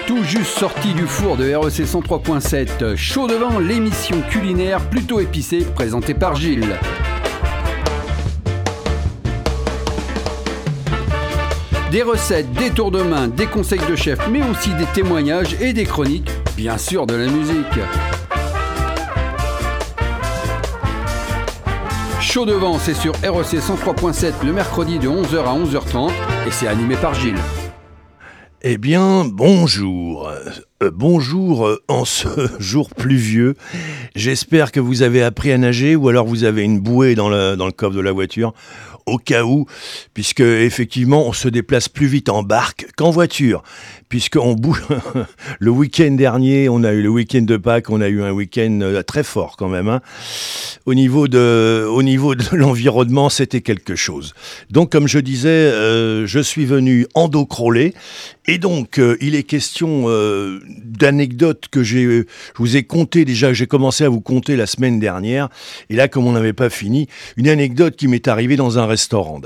Tout juste sorti du four de REC 103.7, Chaud devant, l'émission culinaire plutôt épicée présentée par Gilles. Des recettes, des tours de main, des conseils de chef, mais aussi des témoignages et des chroniques, bien sûr de la musique. Chaud devant, c'est sur REC 103.7 le mercredi de 11h à 11h30 et c'est animé par Gilles. Eh bien, bonjour. Bonjour en ce jour pluvieux. J'espère que vous avez appris à nager ou alors vous avez une bouée dans le coffre de la voiture, au cas où, puisque effectivement on se déplace plus vite en barque qu'en voiture, puisqu'on bouge. Le week-end dernier, on a eu le week-end de Pâques, on a eu un week-end très fort quand même. Hein. Au niveau de l'environnement, c'était quelque chose. Donc, comme je disais, je suis venu en dos crawlé. Et donc, il est question d'anecdotes que je vous ai contées déjà, j'ai commencé à vous conter la semaine dernière. Et là, comme on n'avait pas fini, une anecdote qui m'est arrivée dans un restaurant.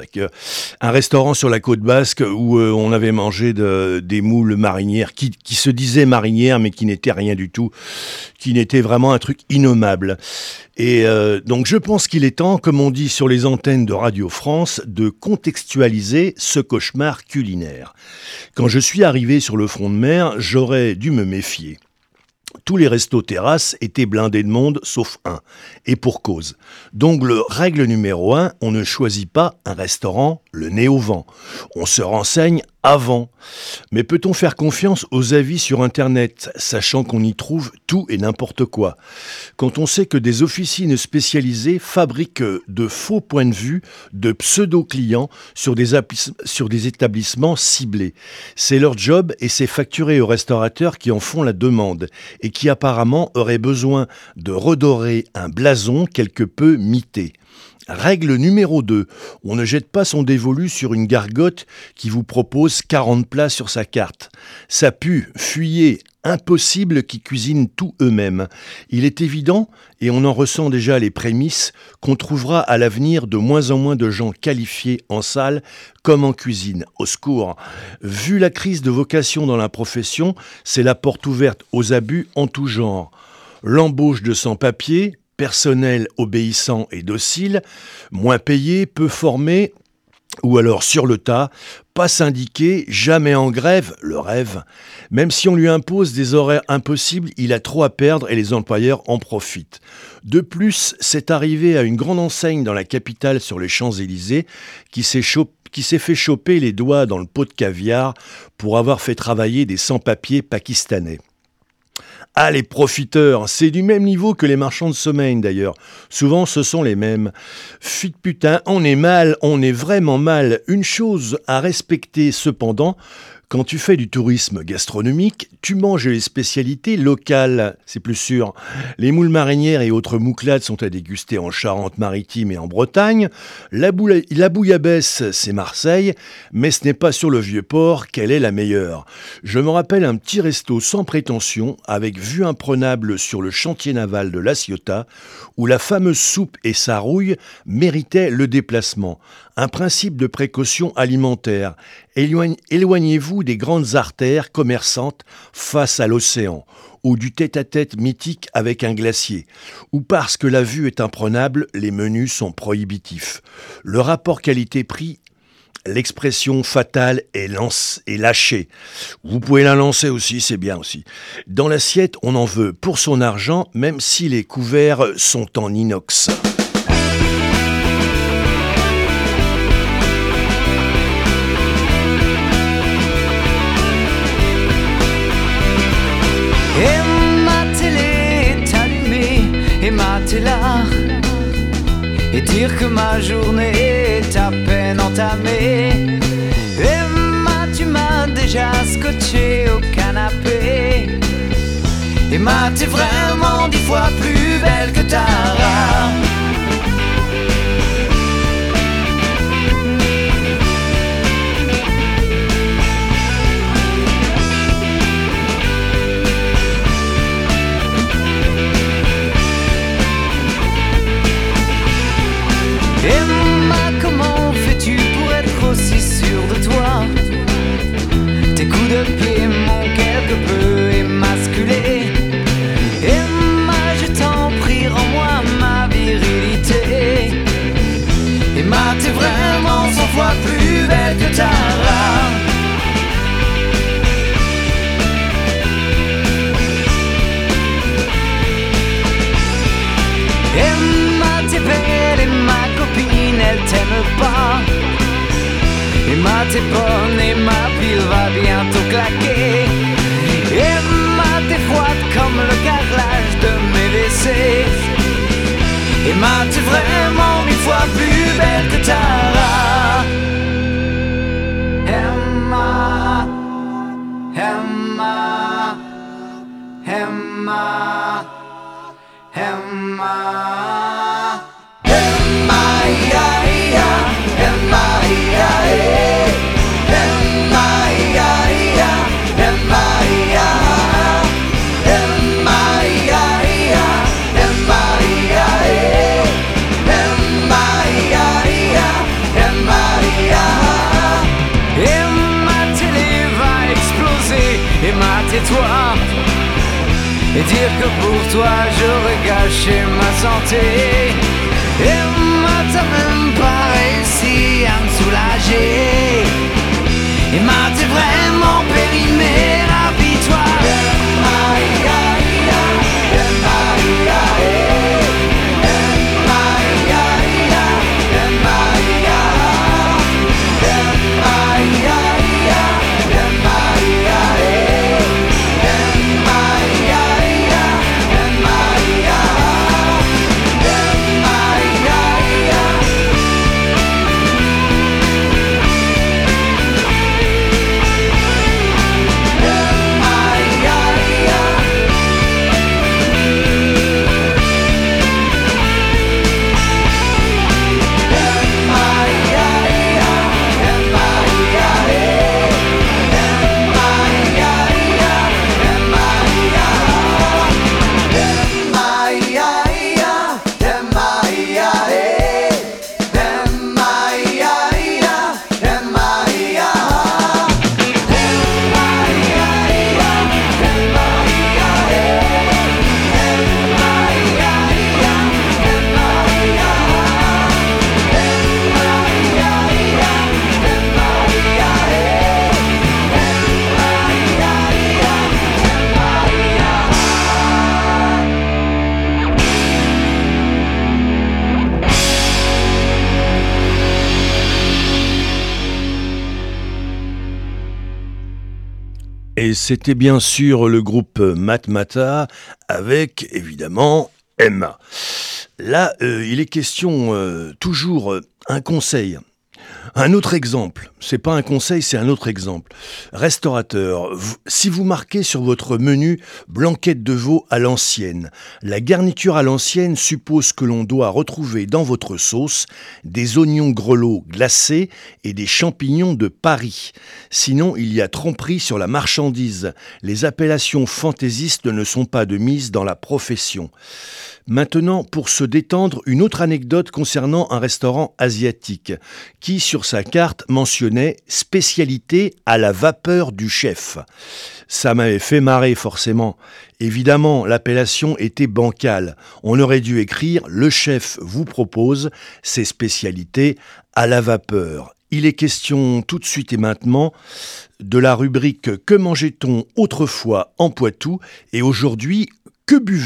Un restaurant sur la côte basque où on avait mangé des moules marinières qui se disaient marinières, mais qui n'étaient rien du tout, qui n'étaient vraiment un truc innommable. Et donc je pense qu'il est temps, comme on dit sur les antennes de Radio France, de contextualiser ce cauchemar culinaire. Quand je suis arrivé sur le front de mer, j'aurais dû me méfier. Tous les restos-terrasses étaient blindés de monde, sauf un. Et pour cause. Donc, règle numéro 1, on ne choisit pas un restaurant le nez au vent. On se renseigne avant. Mais peut-on faire confiance aux avis sur Internet, sachant qu'on y trouve tout et n'importe quoi? Quand on sait que des officines spécialisées fabriquent de faux points de vue de pseudo-clients sur des établissements ciblés. C'est leur job et c'est facturé aux restaurateurs qui en font la demande et qui apparemment auraient besoin de redorer un blason quelque peu mité. Règle numéro 2, on ne jette pas son dévolu sur une gargote qui vous propose 40 plats sur sa carte. Ça pue, fuyez, impossible qu'ils cuisinent tout eux-mêmes. Il est évident, et on en ressent déjà les prémices, qu'on trouvera à l'avenir de moins en moins de gens qualifiés en salle comme en cuisine. Au secours. Vu la crise de vocation dans la profession, c'est la porte ouverte aux abus en tout genre. L'embauche de sans-papiers, personnel obéissant et docile, moins payé, peu formé, ou alors sur le tas, pas syndiqué, jamais en grève, le rêve. Même si on lui impose des horaires impossibles, il a trop à perdre et les employeurs en profitent. De plus, c'est arrivé à une grande enseigne dans la capitale sur les Champs-Élysées qui s'est fait choper les doigts dans le pot de caviar pour avoir fait travailler des sans-papiers pakistanais. Ah, les profiteurs, c'est du même niveau que les marchands de sommeil d'ailleurs. Souvent, ce sont les mêmes. Fit putain, on est mal, on est vraiment mal. Une chose à respecter cependant, quand tu fais du tourisme gastronomique, tu manges les spécialités locales, c'est plus sûr. Les moules marinières et autres mouclades sont à déguster en Charente-Maritime et en Bretagne. La bouillabaisse, c'est Marseille, mais ce n'est pas sur le Vieux-Port qu'elle est la meilleure. Je me rappelle un petit resto sans prétention, avec vue imprenable sur le chantier naval de La Ciotat, où la fameuse soupe et sa rouille méritaient le déplacement. Un principe de précaution alimentaire. Éloignez-vous des grandes artères commerçantes face à l'océan, ou du tête-à-tête mythique avec un glacier, ou parce que la vue est imprenable, les menus sont prohibitifs. Le rapport qualité-prix, l'expression fatale est lâchée. Vous pouvez la lancer aussi, c'est bien aussi. Dans l'assiette, on en veut pour son argent, même si les couverts sont en inox. Et ma télé est allumée, et ma t'es là, et dire que ma journée est à peine entamée. Et tu m'as déjà scotché au canapé, et t'es vraiment 10 fois plus belle que Tara. Emma, comment fais-tu pour être aussi sûr de toi? Tes coups de pied m'ont quelque peu t'es bonne et ma pile va bientôt claquer. Emma, t'es froide comme le carrelage de mes WC. Emma, t'es vraiment 1000 fois plus belle que Tara. Emma, Emma, Emma, Emma, Emma, ya, ya, Emma, ya, Emma, ya, ya, Emma, ya, Emma, ya, ya, Emma, ya, Emma, ya, ya, Emma, ya. Et ma télé va exploser, et ma tais-toi, et dire que pour toi j'aurais gâché ma santé. Et ma t'as même pas réussi à me soulager. Et ma t'es vraiment périmé, rapide-toi. Et c'était bien sûr le groupe Matmata avec évidemment Emma. Là, il est question toujours un conseil. Un autre exemple, c'est pas un conseil, c'est un autre exemple. Restaurateur, si vous marquez sur votre menu blanquette de veau à l'ancienne, la garniture à l'ancienne suppose que l'on doit retrouver dans votre sauce des oignons grelots glacés et des champignons de Paris. Sinon, il y a tromperie sur la marchandise. Les appellations fantaisistes ne sont pas de mise dans la profession. Maintenant, pour se détendre, une autre anecdote concernant un restaurant asiatique qui, sur sa carte, mentionnait « spécialité à la vapeur du chef ». Ça m'avait fait marrer forcément. Évidemment, l'appellation était bancale. On aurait dû écrire « Le chef vous propose ses spécialités à la vapeur ». Il est question tout de suite et maintenant de la rubrique « Que mangeait-on autrefois en Poitou » et aujourd'hui « Que buvait-on » ?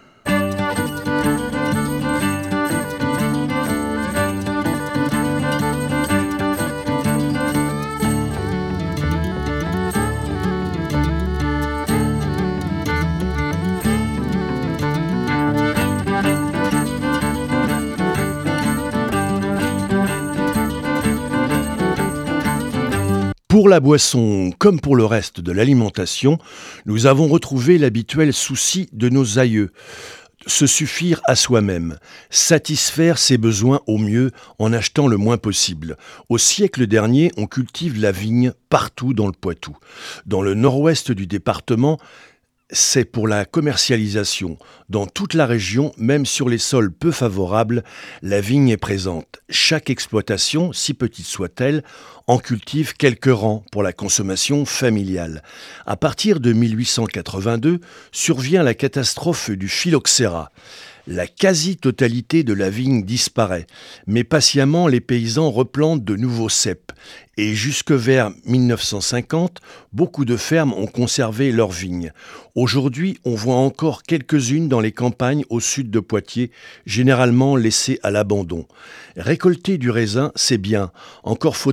Pour la boisson, comme pour le reste de l'alimentation, nous avons retrouvé l'habituel souci de nos aïeux. Se suffire à soi-même, satisfaire ses besoins au mieux en achetant le moins possible. Au siècle dernier, on cultive la vigne partout dans le Poitou. Dans le nord-ouest du département, c'est pour la commercialisation. Dans toute la région, même sur les sols peu favorables, la vigne est présente. Chaque exploitation, si petite soit-elle, en cultive quelques rangs pour la consommation familiale. À partir de 1882, survient la catastrophe du phylloxéra. La quasi-totalité de la vigne disparaît, mais patiemment les paysans replantent de nouveaux ceps. Et jusque vers 1950, beaucoup de fermes ont conservé leurs vignes. Aujourd'hui, on voit encore quelques-unes dans les campagnes au sud de Poitiers, généralement laissées à l'abandon. Récolter du raisin, c'est bien. Encore faut-il savoir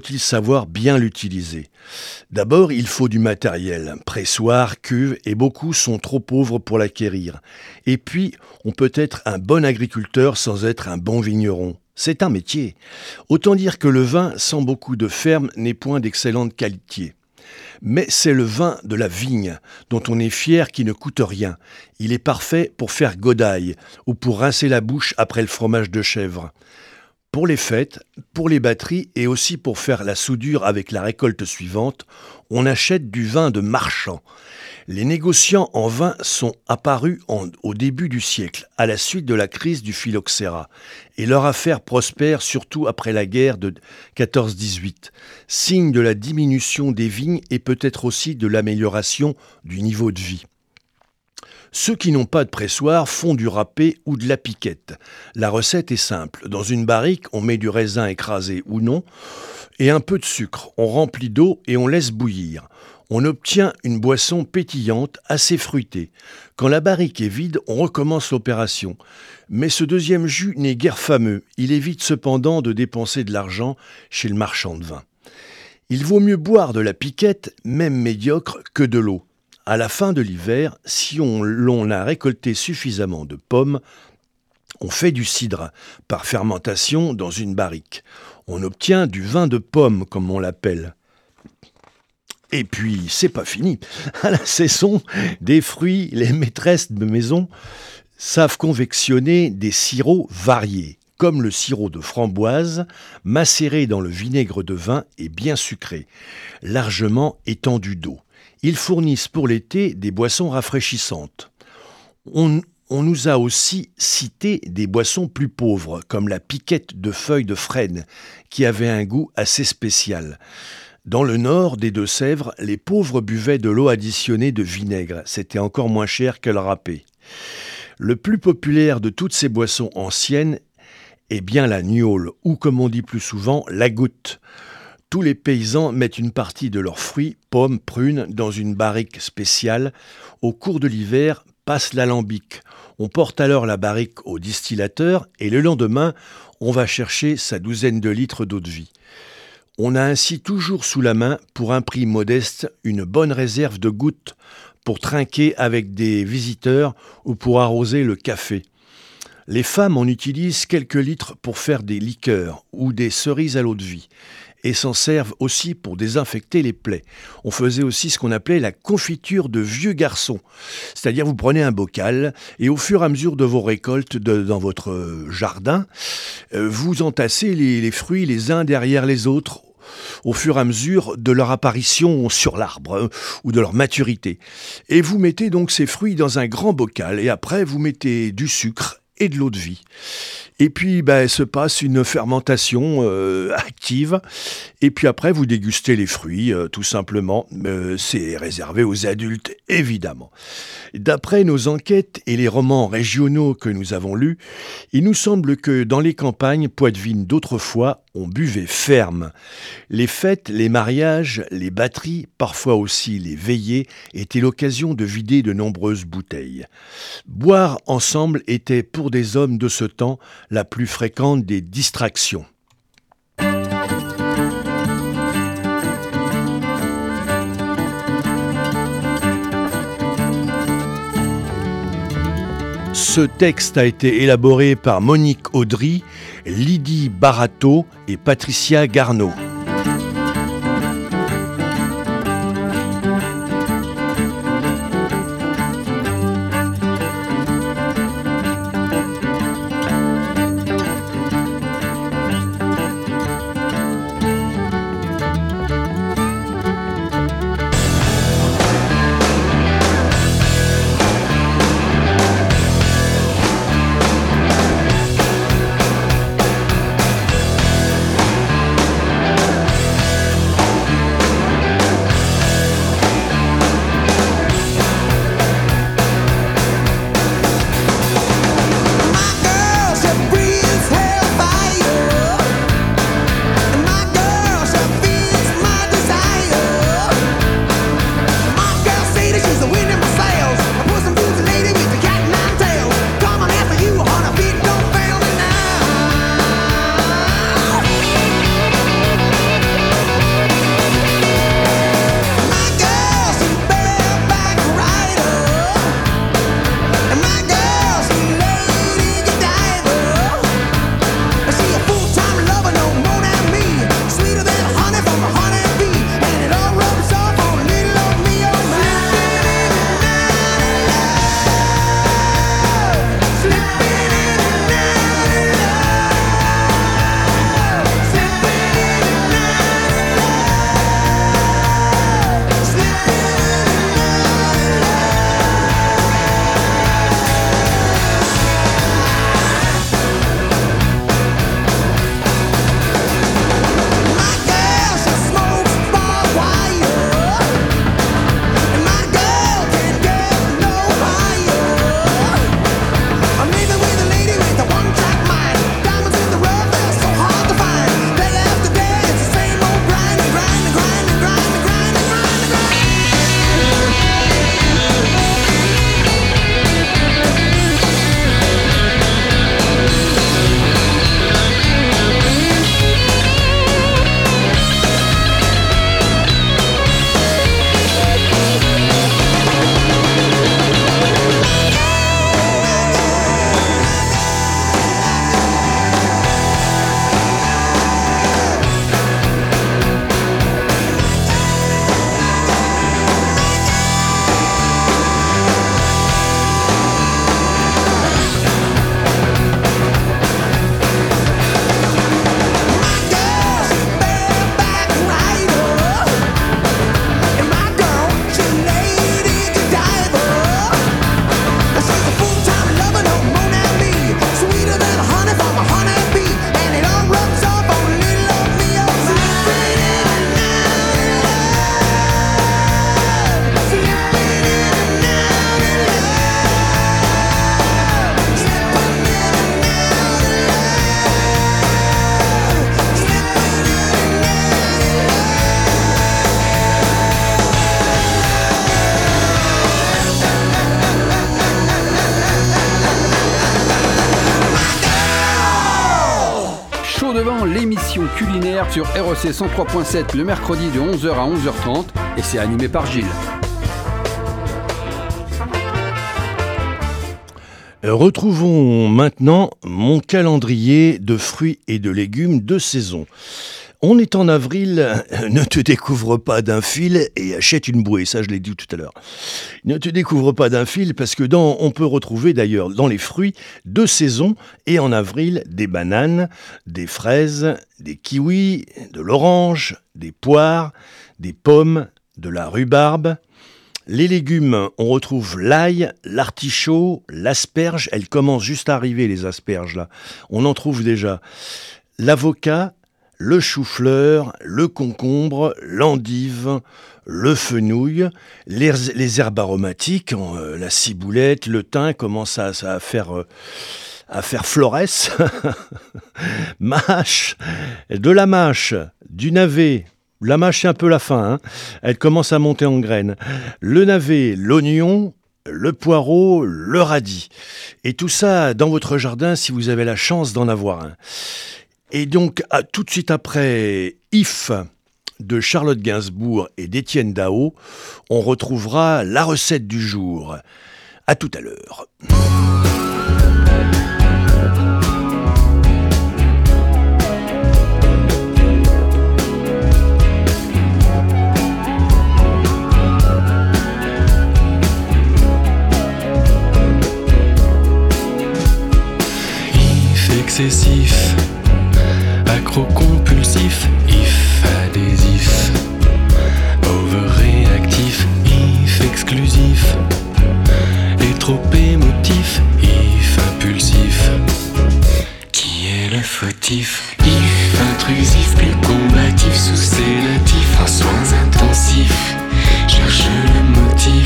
savoir bien l'utiliser. D'abord, il faut du matériel, pressoir, cuve, et beaucoup sont trop pauvres pour l'acquérir. Et puis, on peut être un bon agriculteur sans être un bon vigneron. C'est un métier. Autant dire que le vin, sans beaucoup de ferme, n'est point d'excellente qualité. Mais c'est le vin de la vigne, dont on est fier qui ne coûte rien. Il est parfait pour faire godaille ou pour rincer la bouche après le fromage de chèvre. Pour les fêtes, pour les batteries et aussi pour faire la soudure avec la récolte suivante, on achète du vin de marchand. Les négociants en vin sont apparus au début du siècle, à la suite de la crise du phylloxéra, et leur affaire prospère surtout après la guerre de 14-18, signe de la diminution des vignes et peut-être aussi de l'amélioration du niveau de vie. Ceux qui n'ont pas de pressoir font du râpé ou de la piquette. La recette est simple. Dans une barrique, on met du raisin écrasé ou non et un peu de sucre. On remplit d'eau et on laisse bouillir. On obtient une boisson pétillante, assez fruitée. Quand la barrique est vide, on recommence l'opération. Mais ce deuxième jus n'est guère fameux. Il évite cependant de dépenser de l'argent chez le marchand de vin. Il vaut mieux boire de la piquette, même médiocre, que de l'eau. À la fin de l'hiver, si l'on a récolté suffisamment de pommes, on fait du cidre par fermentation dans une barrique. On obtient du vin de pomme, comme on l'appelle. Et puis, c'est pas fini. À la saison des fruits, les maîtresses de maison savent confectionner des sirops variés, comme le sirop de framboise, macéré dans le vinaigre de vin et bien sucré, largement étendu d'eau. Ils fournissent pour l'été des boissons rafraîchissantes. On nous a aussi cité des boissons plus pauvres, comme la piquette de feuilles de frêne, qui avait un goût assez spécial. Dans le nord des Deux-Sèvres, les pauvres buvaient de l'eau additionnée de vinaigre. C'était encore moins cher que le râpé. Le plus populaire de toutes ces boissons anciennes est bien la gnôle, ou comme on dit plus souvent, la goutte. Tous les paysans mettent une partie de leurs fruits, pommes, prunes, dans une barrique spéciale. Au cours de l'hiver, passe l'alambic. On porte alors la barrique au distillateur et le lendemain, on va chercher sa douzaine de litres d'eau-de-vie. On a ainsi toujours sous la main, pour un prix modeste, une bonne réserve de gouttes pour trinquer avec des visiteurs ou pour arroser le café. Les femmes en utilisent quelques litres pour faire des liqueurs ou des cerises à l'eau-de-vie. Et s'en servent aussi pour désinfecter les plaies. On faisait aussi ce qu'on appelait la confiture de vieux garçons. C'est-à-dire vous prenez un bocal et au fur et à mesure de vos récoltes dans votre jardin, vous entassez les fruits les uns derrière les autres au fur et à mesure de leur apparition sur l'arbre ou de leur maturité. Et vous mettez donc ces fruits dans un grand bocal et après vous mettez du sucre et de l'eau-de-vie. Et puis, se passe une fermentation active. Et puis après, vous dégustez les fruits, tout simplement. C'est réservé aux adultes, évidemment. D'après nos enquêtes et les romans régionaux que nous avons lus, il nous semble que dans les campagnes poitevines d'autrefois, on buvait ferme. Les fêtes, les mariages, les batteries, parfois aussi les veillées, étaient l'occasion de vider de nombreuses bouteilles. Boire ensemble était pour des hommes de ce temps la plus fréquente des distractions. Ce texte a été élaboré par Monique Audry, Lydie Barato et Patricia Garneau. maintenant l'émission culinaire sur REC 103.7 le mercredi de 11h à 11h30 et c'est animé par Gilles. Retrouvons maintenant mon calendrier de fruits et de légumes de saison. On est en avril, ne te découvre pas d'un fil et achète une bouée, ça je l'ai dit tout à l'heure. Ne te découvre pas d'un fil parce que on peut retrouver d'ailleurs dans les fruits de saison et en avril des bananes, des fraises, des kiwis, de l'orange, des poires, des pommes, de la rhubarbe. Les légumes, on retrouve l'ail, l'artichaut, l'asperge, elles commencent juste à arriver les asperges là, on en trouve déjà. L'avocat, le chou-fleur, le concombre, l'endive, le fenouil, les herbes aromatiques, la ciboulette, le thym commence à faire florès, mâche, de la mâche, du navet. La mâche, c'est un peu la fin, hein. Elle commence à monter en graines. Le navet, l'oignon, le poireau, le radis. Et tout ça dans votre jardin si vous avez la chance d'en avoir un. Et donc, tout de suite après If de Charlotte Gainsbourg et d'Étienne Dao, on retrouvera la recette du jour. À tout à l'heure. If excessif, accro-compulsif, if adhésif, overréactif, if exclusif, et trop émotif, if impulsif. Qui est le fautif? If intrusif, plus combatif, sous sédatif, en soins intensifs, cherche le motif.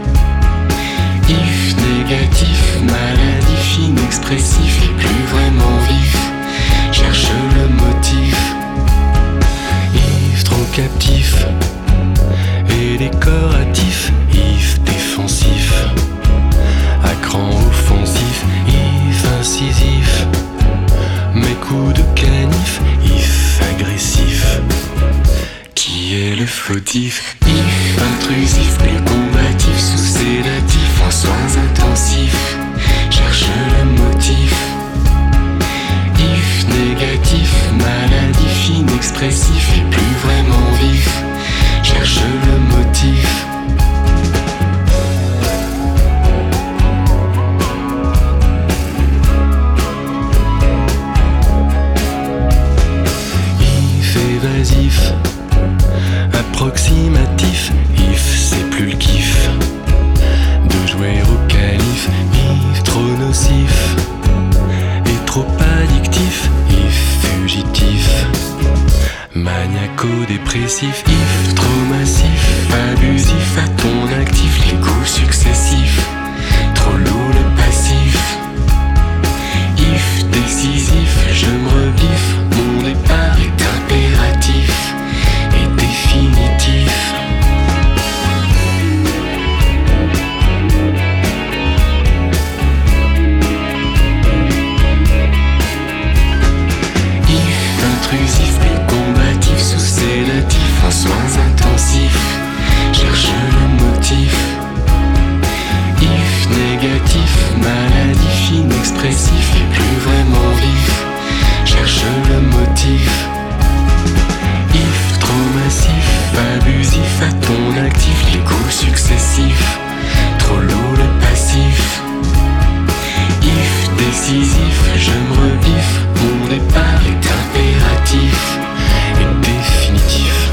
If négatif, maladif, inexpressif, et plus vraiment vif, cherche le motif. If trop captif et décoratif, if défensif, à cran offensif, if incisif, mes coups de canif, if agressif. Qui est le fautif? If intrusif, plus combatif, sous sédatif, en soins intensifs, cherche le motif. If négatif, maladif, inexpressif, et plus vraiment vif, cherche le motif. If évasif, approximatif, if c'est plus le kiff de jouer au calife, if trop nocif et trop addictif, if fugitif, maniaco-dépressif, if trop massif, abusif à ton actif, les coups successifs, trop lourd le passif. If décisif, je me rebiffe, mon départ est impératif et définitif. If intrusif, plus combatif, sous sédatif, en soins intensifs, cherche le motif. If négatif, maladif, inexpressif, et plus vraiment vif, cherche le motif. If trop massif, abusif à ton actif, les coups successifs, trop lourd le passif. If décisif, je me rebiffe, mon départ est impératif et définitif.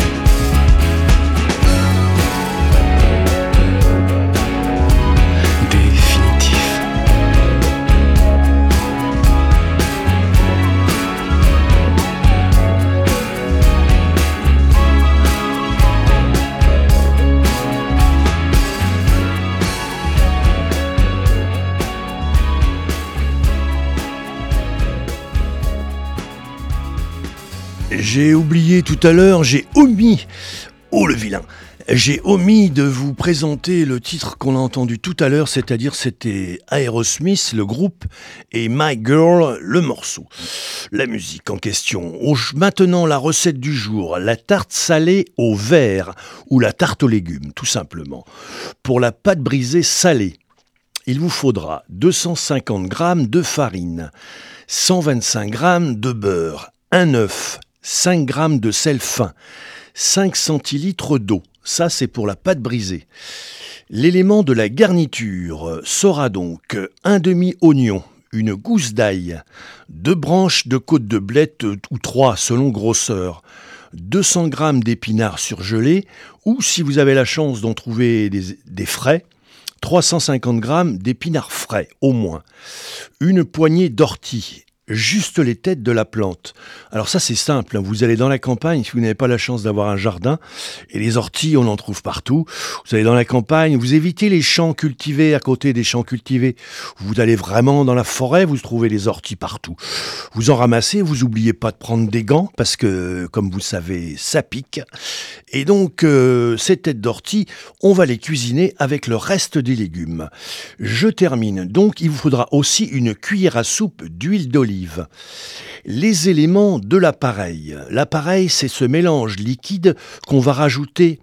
J'ai oublié tout à l'heure, j'ai omis, oh le vilain, J'ai omis de vous présenter le titre qu'on a entendu tout à l'heure, c'est-à-dire c'était Aerosmith, le groupe, et My Girl, le morceau. La musique en question. Maintenant, la recette du jour, la tarte salée au verre ou la tarte aux légumes, tout simplement. Pour la pâte brisée salée, il vous faudra 250 g de farine, 125 g de beurre, un œuf, 5 g de sel fin, 5 centilitres d'eau. Ça, c'est pour la pâte brisée. L'élément de la garniture sera donc un demi-oignon, une gousse d'ail, 2 branches de côte de blette ou 3 selon grosseur, 200 g d'épinards surgelés ou, si vous avez la chance d'en trouver des frais, 350 g d'épinards frais au moins, une poignée d'ortie, juste les têtes de la plante. Alors ça c'est simple, vous allez dans la campagne, si vous n'avez pas la chance d'avoir un jardin, et les orties on en trouve partout, vous allez dans la campagne, vous évitez les champs cultivés à côté des champs cultivés, vous allez vraiment dans la forêt, vous trouvez les orties partout. Vous en ramassez, vous n'oubliez pas de prendre des gants, parce que comme vous savez, ça pique. Et donc ces têtes d'ortie, on va les cuisiner avec le reste des légumes. Je termine, donc il vous faudra aussi une cuillère à soupe d'huile d'olive. Les éléments de l'appareil. L'appareil, c'est ce mélange liquide qu'on va rajouter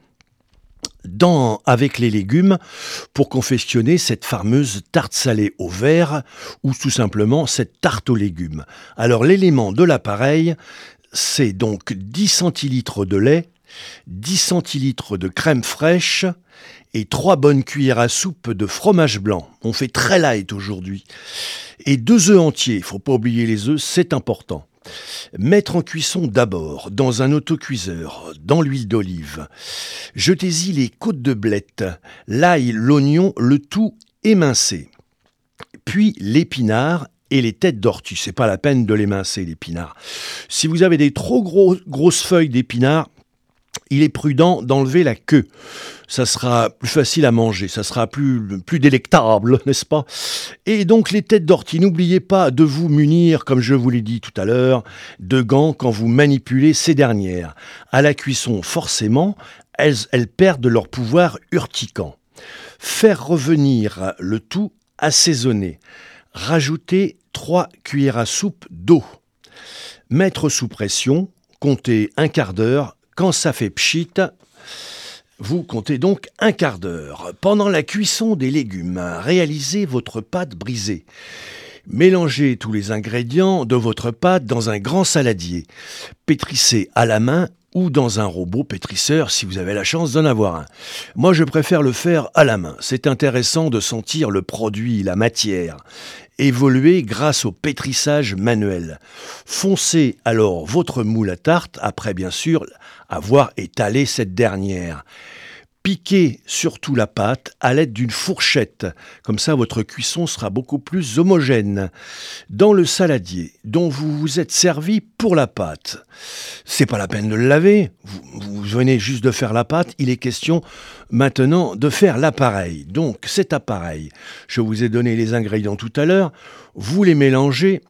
avec les légumes pour confectionner cette fameuse tarte salée au verre ou tout simplement cette tarte aux légumes. Alors l'élément de l'appareil, c'est donc 10 centilitres de lait, 10 centilitres de crème fraîche et 3 bonnes cuillères à soupe de fromage blanc. On fait très light aujourd'hui. Et 2 œufs entiers, il ne faut pas oublier les œufs, c'est important. Mettre en cuisson d'abord, dans un autocuiseur, dans l'huile d'olive. Jetez-y les côtes de blette, l'ail, l'oignon, le tout émincé. Puis l'épinard et les têtes d'ortie. C'est pas la peine de l'émincer, l'épinard. Si vous avez des trop grosses feuilles d'épinard, il est prudent d'enlever la queue. Ça sera plus facile à manger, ça sera plus délectable, n'est-ce pas? Et donc les têtes d'ortie, n'oubliez pas de vous munir, comme je vous l'ai dit tout à l'heure, de gants quand vous manipulez ces dernières. À la cuisson, forcément, elles perdent leur pouvoir urticant. Faire revenir le tout assaisonné. Rajouter 3 cuillères à soupe d'eau. Mettre sous pression, compter un quart d'heure. Quand ça fait pchit, vous comptez donc un quart d'heure. Pendant la cuisson des légumes, réalisez votre pâte brisée. Mélangez tous les ingrédients de votre pâte dans un grand saladier. Pétrissez à la main ou dans un robot pétrisseur si vous avez la chance d'en avoir un. Moi, je préfère le faire à la main. C'est intéressant de sentir le produit, la matière, évoluer grâce au pétrissage manuel. Foncez alors votre moule à tarte, après bien sûr avoir étalé cette dernière. Piquez surtout la pâte à l'aide d'une fourchette, comme ça votre cuisson sera beaucoup plus homogène. Dans le saladier dont vous vous êtes servi pour la pâte, c'est pas la peine de le laver, vous venez juste de faire la pâte, il est question maintenant de faire l'appareil. Donc cet appareil, je vous ai donné les ingrédients tout à l'heure, vous les mélangez,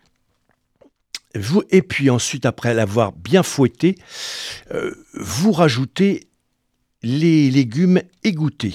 et puis ensuite après l'avoir bien fouetté, vous rajoutez les légumes égouttés.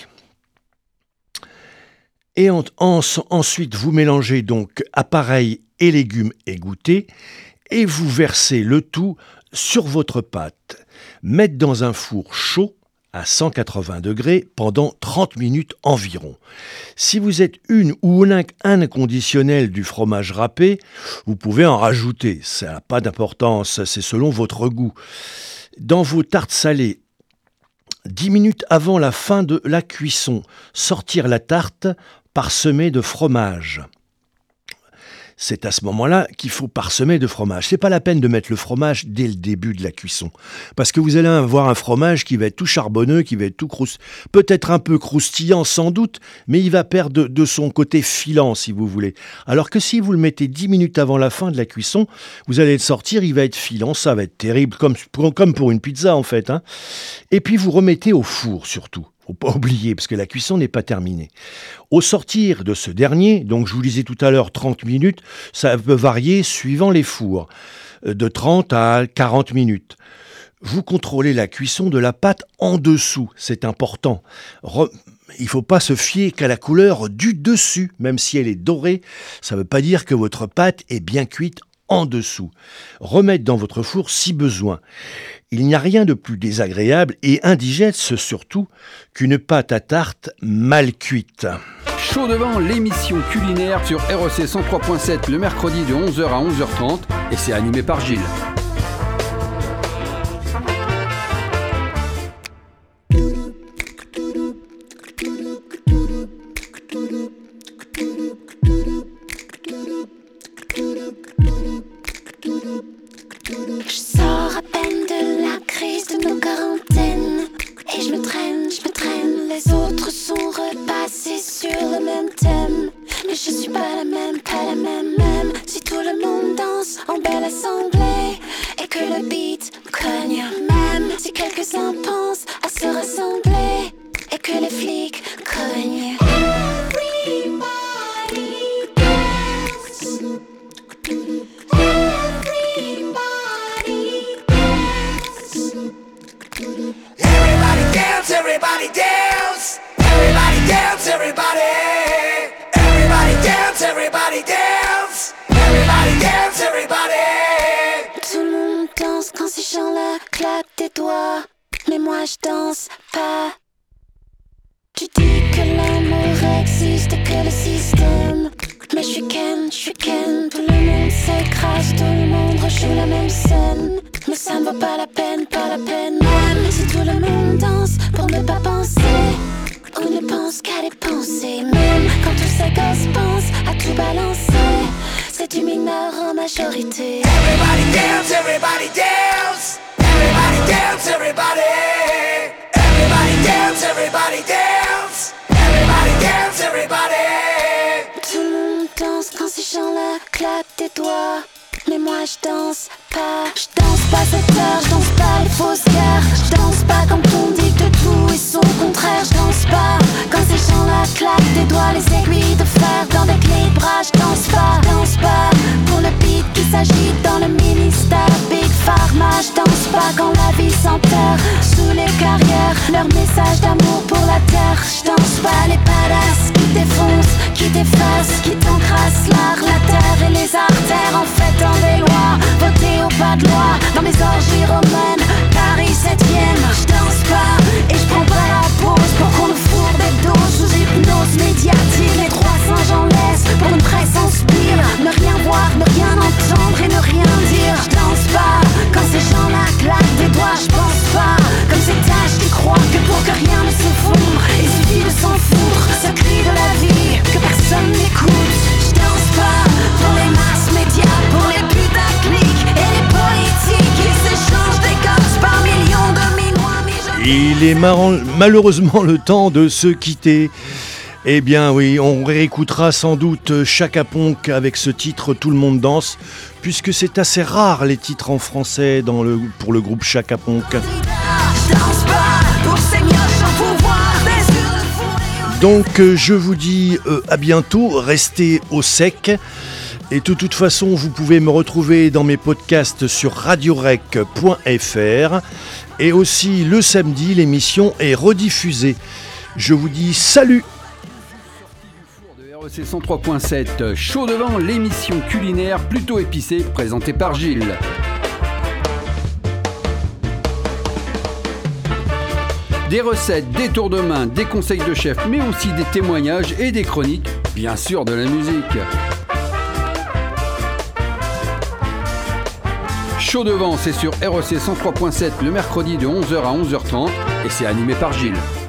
Et ensuite, vous mélangez donc appareil et légumes égouttés et vous versez le tout sur votre pâte. Mettre dans un four chaud à 180 degrés pendant 30 minutes environ. Si vous êtes une ou un inconditionnel du fromage râpé, vous pouvez en rajouter. Ça n'a pas d'importance, c'est selon votre goût. Dans vos tartes salées, 10 minutes avant la fin de la cuisson, sortir la tarte parsemée de fromage. C'est à ce moment-là qu'il faut parsemer de fromage. C'est pas la peine de mettre le fromage dès le début de la cuisson. Parce que vous allez avoir un fromage qui va être tout charbonneux, qui va être tout peut-être un peu croustillant sans doute, mais il va perdre de son côté filant si vous voulez. Alors que si vous le mettez 10 minutes avant la fin de la cuisson, vous allez le sortir, il va être filant, ça va être terrible, comme pour une pizza en fait. Et puis vous remettez au four surtout. Faut pas oublier, parce que la cuisson n'est pas terminée. Au sortir de ce dernier, donc je vous disais tout à l'heure 30 minutes, ça peut varier suivant les fours, de 30 à 40 minutes. vous contrôlez la cuisson de la pâte en dessous, c'est important. Il ne faut pas se fier qu'à la couleur du dessus, même si elle est dorée, ça ne veut pas dire que votre pâte est bien cuite en dessous. Remettre dans votre four si besoin. Il n'y a rien de plus désagréable et indigeste surtout qu'une pâte à tarte mal cuite. Chaud devant, l'émission culinaire sur REC 103.7 le mercredi de 11h à 11h30 et c'est animé par Gilles. Je sors à peine de la crise de nos quarantaines et je me traîne, les autres sont repassés sur le même thème. Mais je suis pas la même, même si tout le monde danse en belle assemblée et que le beat cogne. Même si quelques-uns pensent à se rassembler et que les flics cognent. Everybody dance, everybody dance, everybody. Everybody dance, everybody dance, everybody dance, everybody. Tout le monde danse quand ces gens-là claquent des doigts, mais moi je danse pas. Tu dis que l'amour existe et que le système, mais je suis Ken, tout le monde s'écrase, tout le monde rejoue la même scène. Mais ça ne vaut pas la peine, même si tout le monde danse pour ne pas penser, ou ne pense qu'à dépenser. Même quand tous ces gosses pensent à tout balancer, c'est du mineur en majorité. Everybody dance, everybody dance, everybody dance, everybody. Everybody dance, everybody dance, everybody dance, everybody. Tout le monde danse quand ces gens-là claquent des doigts, mais moi je danse pas. Je danse pas cette heure, je danse pas les fausses guerres. Je danse pas quand on dit que tout est son contraire. Je danse pas quand ces gens-là claquent des doigts, les aiguilles de fer dans des clés de bras. Je danse pas pour le beat qui s'agite dans le ministère Big Pharma. Je danse pas quand la vie s'enterre sous les carrières, leur message d'amour pour la terre. Je danse pas les badass qui défoncent, qui défacent, qui t'encrassent l'art, la terre et les artères en fêtant des lois votées au pas de loi dans mes orgies romaines, Paris 7ème. Je danse pas et je prends pas la pause pour qu'on nous fourre des doses sous hypnose médiatique. Les 300 j'en laisse pour une presse en spire, ne rien voir, ne rien entendre et ne rien dire. Je danse pas quand ces gens-là claquent des doigts. Je pense pas comme ces tâches qui croient que pour que rien ne s'effondre il suffit de s'en foutre. Ce cri de la vie que personne n'écoute. Je danse pas pour les masses médias, pour les putaclics et les politiques qui s'échangent des gosses par millions de minois. Il est malheureusement le temps de se quitter. Eh bien oui, on réécoutera sans doute Chaka Ponk avec ce titre Tout le monde danse, puisque c'est assez rare les titres en français pour le groupe Chaka Ponk. Donc je vous dis à bientôt, restez au sec. Et de toute façon, vous pouvez me retrouver dans mes podcasts sur radiorec.fr. Et aussi le samedi, l'émission est rediffusée. Je vous dis salut! REC 103.7, Chaud devant, l'émission culinaire plutôt épicée présentée par Gilles. Des recettes, des tours de main, des conseils de chef, mais aussi des témoignages et des chroniques, bien sûr de la musique. Chaud devant, c'est sur REC 103.7 le mercredi de 11h à 11h30 et c'est animé par Gilles.